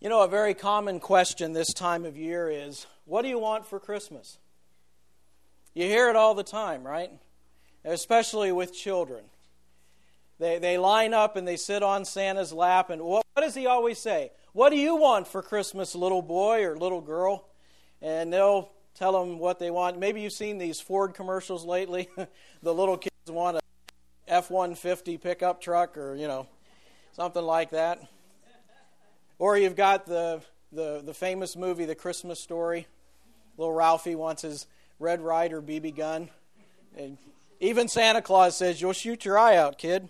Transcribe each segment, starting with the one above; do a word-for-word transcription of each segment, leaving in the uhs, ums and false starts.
You know, a very common question this time of year is, what do you want for Christmas? You hear it all the time, right? Especially with children. They they line up and they sit on Santa's lap, and what, what does he always say? What do you want for Christmas, little boy or little girl? And they'll tell them what they want. Maybe you've seen these Ford commercials lately. The little kids want a F one fifty pickup truck or, you know, something like that. Or you've got the, the, the famous movie, The Christmas Story. Little Ralphie wants his Red Ryder B B gun. And even Santa Claus says, you'll shoot your eye out, kid.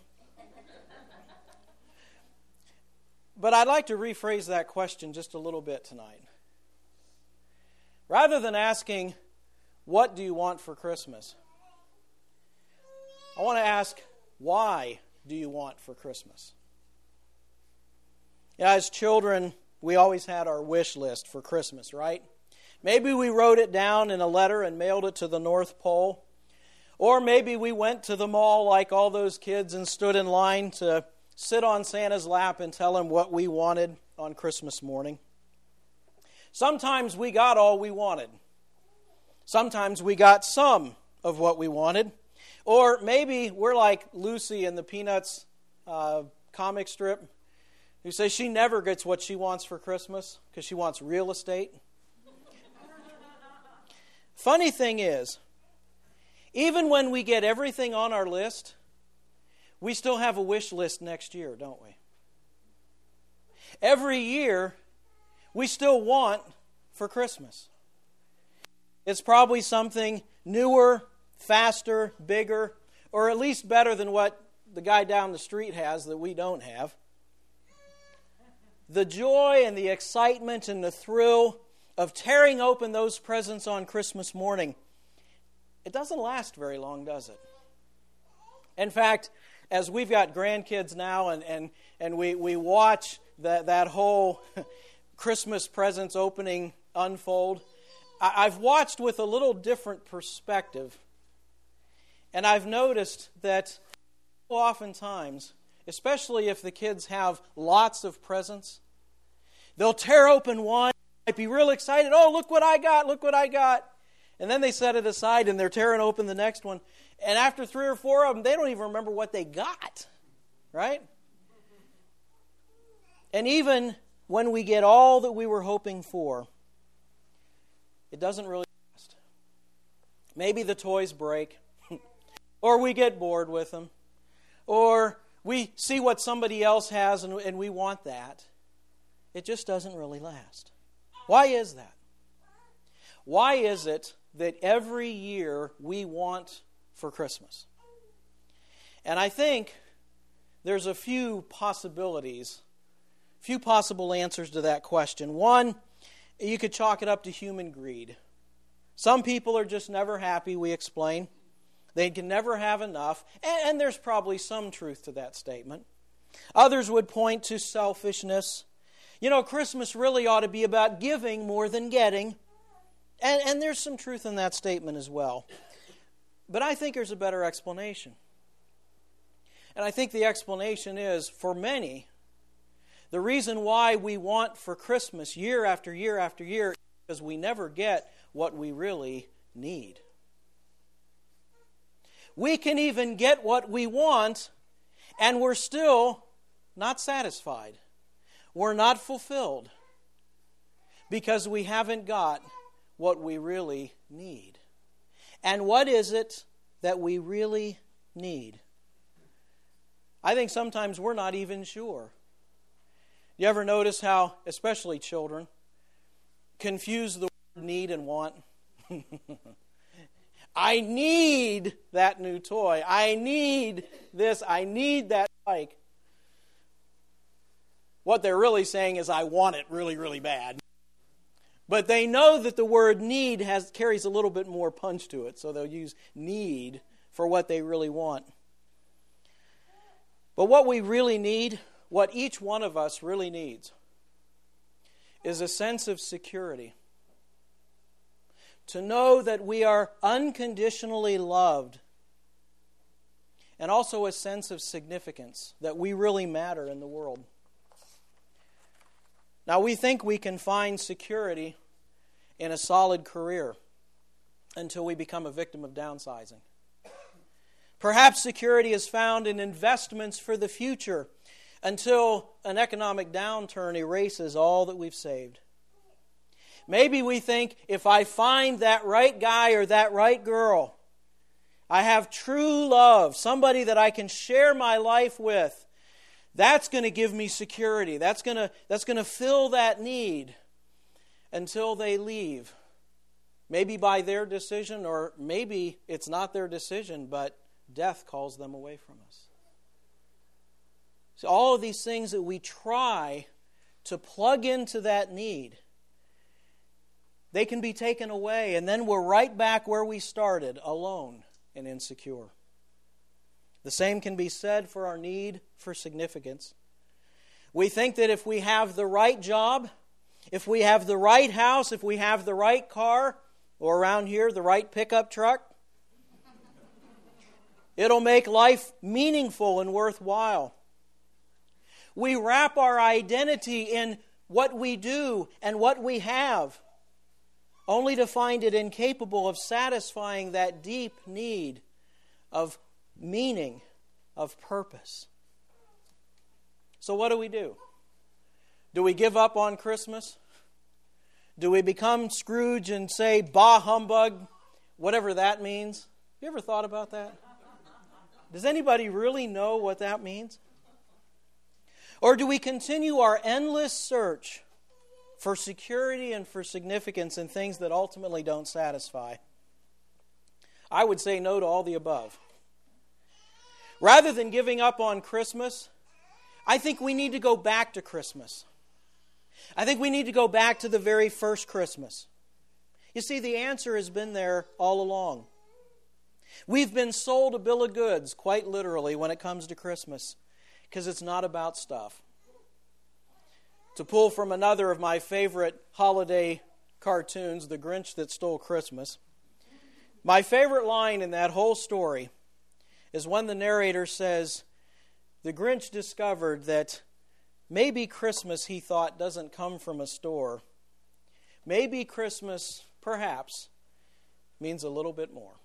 But I'd like to rephrase that question just a little bit tonight. Rather than asking, what do you want for Christmas? I want to ask, why do you want for Christmas? Yeah, as children, we always had our wish list for Christmas, right? Maybe we wrote it down in a letter and mailed it to the North Pole. Or maybe we went to the mall like all those kids and stood in line to sit on Santa's lap and tell him what we wanted on Christmas morning. Sometimes we got all we wanted. Sometimes we got some of what we wanted. Or maybe we're like Lucy in the Peanuts uh, comic strip, who says she never gets what she wants for Christmas because she wants real estate. Funny thing is, even when we get everything on our list, we still have a wish list next year, don't we? Every year, we still want for Christmas. It's probably something newer, faster, bigger, or at least better than what the guy down the street has that we don't have. The joy and the excitement and the thrill of tearing open those presents on Christmas morning, it doesn't last very long, does it? In fact, as we've got grandkids now and, and, and we, we watch that, that whole Christmas presents opening unfold, I, I've watched with a little different perspective. And I've noticed that oftentimes, especially if the kids have lots of presents, they'll tear open one, might be real excited, oh, look what I got, look what I got. And then they set it aside and they're tearing open the next one. And after three or four of them, they don't even remember what they got, right? And even when we get all that we were hoping for, it doesn't really last. Maybe the toys break, or we get bored with them, or we see what somebody else has and, and we want that. It just doesn't really last. Why is that? Why is it that every year we want for Christmas? And I think there's a few possibilities, few possible answers to that question. One, you could chalk it up to human greed. Some people are just never happy, we explain. They can never have enough, and, and there's probably some truth to that statement. Others would point to selfishness. You know, Christmas really ought to be about giving more than getting. And, and there's some truth in that statement as well. But I think there's a better explanation. And I think the explanation is, for many, the reason why we want for Christmas year after year after year is because we never get what we really need. We can even get what we want, and we're still not satisfied. We're not fulfilled because we haven't got what we really need. And what is it that we really need? I think sometimes we're not even sure. You ever notice how, especially children, confuse the word need and want? I need that new toy. I need this. I need that bike. What they're really saying is, I want it really, really bad. But they know that the word need has carries a little bit more punch to it, so they'll use need for what they really want. But what we really need, what each one of us really needs, is a sense of security. To know that we are unconditionally loved, and also a sense of significance, that we really matter in the world. Now, we think we can find security in a solid career until we become a victim of downsizing. Perhaps security is found in investments for the future until an economic downturn erases all that we've saved. Maybe we think if I find that right guy or that right girl, I have true love, somebody that I can share my life with, that's going to give me security. That's going to, that's going to fill that need until they leave. Maybe by their decision, or maybe it's not their decision, but death calls them away from us. So all of these things that we try to plug into that need, they can be taken away, and then we're right back where we started, alone and insecure. The same can be said for our need for significance. We think that if we have the right job, if we have the right house, if we have the right car, or around here, the right pickup truck, it'll make life meaningful and worthwhile. We wrap our identity in what we do and what we have, only to find it incapable of satisfying that deep need of meaning, of purpose. So what do we do? Do we give up on Christmas? Do we become Scrooge and say, bah humbug, whatever that means? Have you ever thought about that? Does anybody really know what that means? Or do we continue our endless search for security and for significance in things that ultimately don't satisfy? I would say no to all the above. Rather than giving up on Christmas, I think we need to go back to Christmas. I think we need to go back to the very first Christmas. You see, the answer has been there all along. We've been sold a bill of goods, quite literally, when it comes to Christmas, because it's not about stuff. To pull from another of my favorite holiday cartoons, The Grinch That Stole Christmas, my favorite line in that whole story is when the narrator says, the Grinch discovered that maybe Christmas, he thought, doesn't come from a store. Maybe Christmas, perhaps, means a little bit more.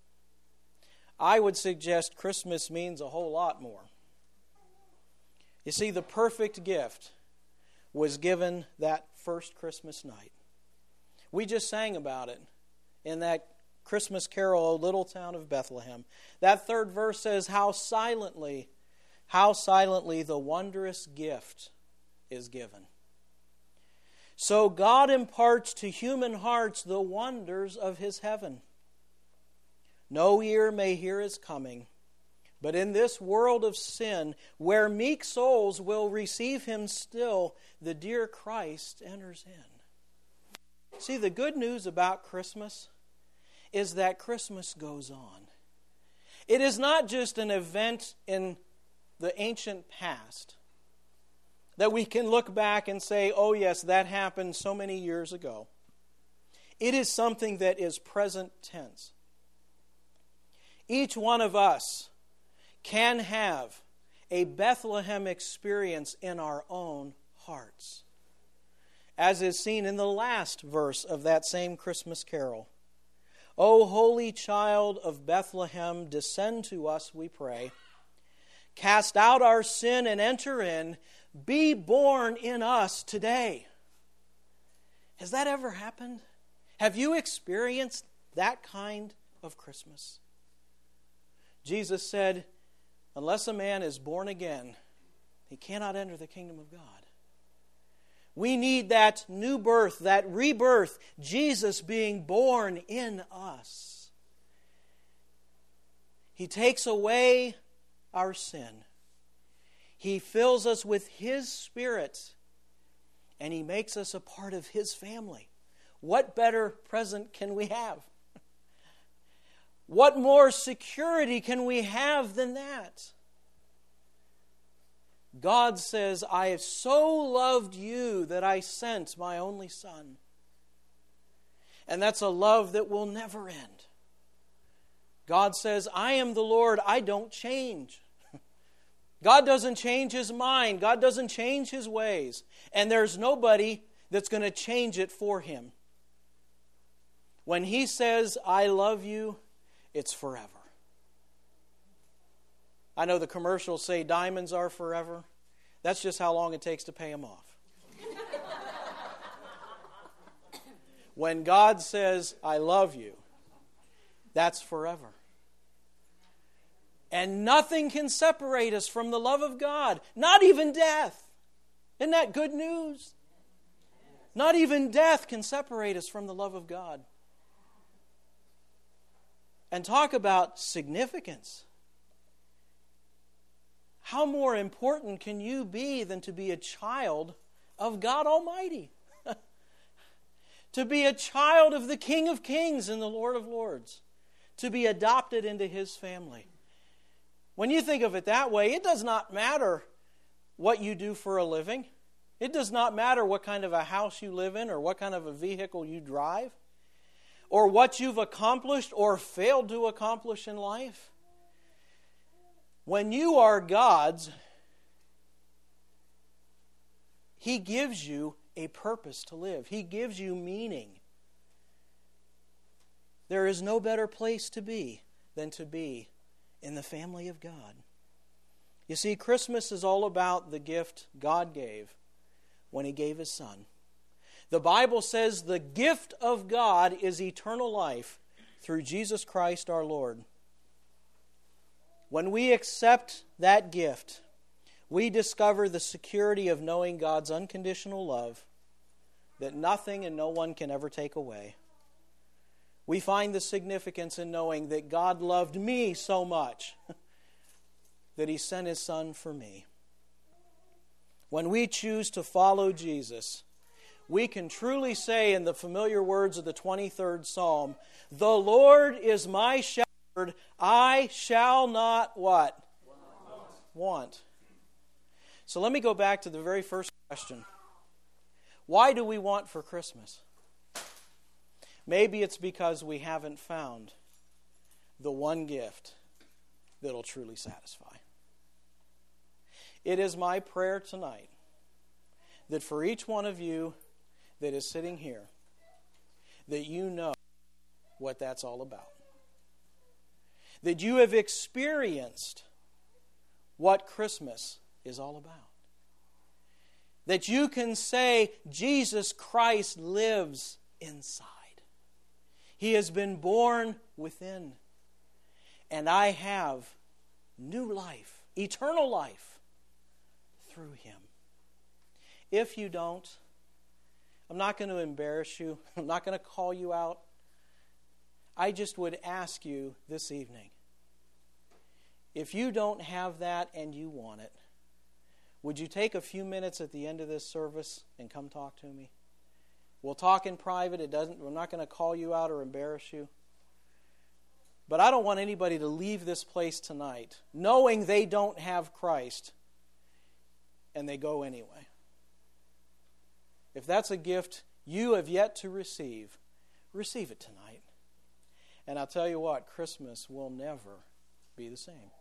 I would suggest Christmas means a whole lot more. You see, the perfect gift was given that first Christmas night. We just sang about it in that Christmas carol, O Little Town of Bethlehem. That third verse says, how silently, how silently the wondrous gift is given. So God imparts to human hearts the wonders of His heaven. No ear may hear His coming, but in this world of sin, where meek souls will receive Him still, the dear Christ enters in. See, the good news about Christmas is that Christmas goes on. It is not just an event in the ancient past that we can look back and say, oh yes, that happened so many years ago. It is something that is present tense. Each one of us can have a Bethlehem experience in our own hearts, as is seen in the last verse of that same Christmas carol. O holy child of Bethlehem, descend to us, we pray. Cast out our sin and enter in. Be born in us today. Has that ever happened? Have you experienced that kind of Christmas? Jesus said, unless a man is born again, he cannot enter the kingdom of God. We need that new birth, that rebirth, Jesus being born in us. He takes away our sin. He fills us with His Spirit, and He makes us a part of His family. What better present can we have? What more security can we have than that? God says, I have so loved you that I sent my only Son. And that's a love that will never end. God God says, I am the Lord, I don't change. God doesn't change His mind. God doesn't change His ways. And there's nobody that's going to change it for Him. When He says, I love you, it's forever. I know the commercials say diamonds are forever. That's just how long it takes to pay them off. When God says, I love you, that's forever. And nothing can separate us from the love of God. Not even death. Isn't that good news? Not even death can separate us from the love of God. And talk about significance. How more important can you be than to be a child of God Almighty? To be a child of the King of Kings and the Lord of Lords. To be adopted into His family. When you think of it that way, it does not matter what you do for a living. It does not matter what kind of a house you live in or what kind of a vehicle you drive or what you've accomplished or failed to accomplish in life. When you are God's, He gives you a purpose to live. He gives you meaning. There is no better place to be than to be in the family of God. You see, Christmas is all about the gift God gave when He gave His Son. The Bible says the gift of God is eternal life through Jesus Christ our Lord. When we accept that gift, we discover the security of knowing God's unconditional love that nothing and no one can ever take away. We find the significance in knowing that God loved me so much that He sent His Son for me. When we choose to follow Jesus, we can truly say in the familiar words of the twenty-third Psalm, the Lord is my shepherd, I shall not what? Want. Want. So let me go back to the very first question. Why do we want for Christmas? Maybe it's because we haven't found the one gift that'll truly satisfy. It is my prayer tonight that for each one of you that is sitting here, that you know what that's all about. That you have experienced what Christmas is all about. That you can say, Jesus Christ lives inside. He has been born within. And I have new life, eternal life, through Him. If you don't, I'm not going to embarrass you. I'm not going to call you out. I just would ask you this evening, if you don't have that and you want it, would you take a few minutes at the end of this service and come talk to me? We'll talk in private. It doesn't. I'm not going to call you out or embarrass you. But I don't want anybody to leave this place tonight knowing they don't have Christ and they go anyway. If that's a gift you have yet to receive, receive it tonight. And I'll tell you what, Christmas will never be the same.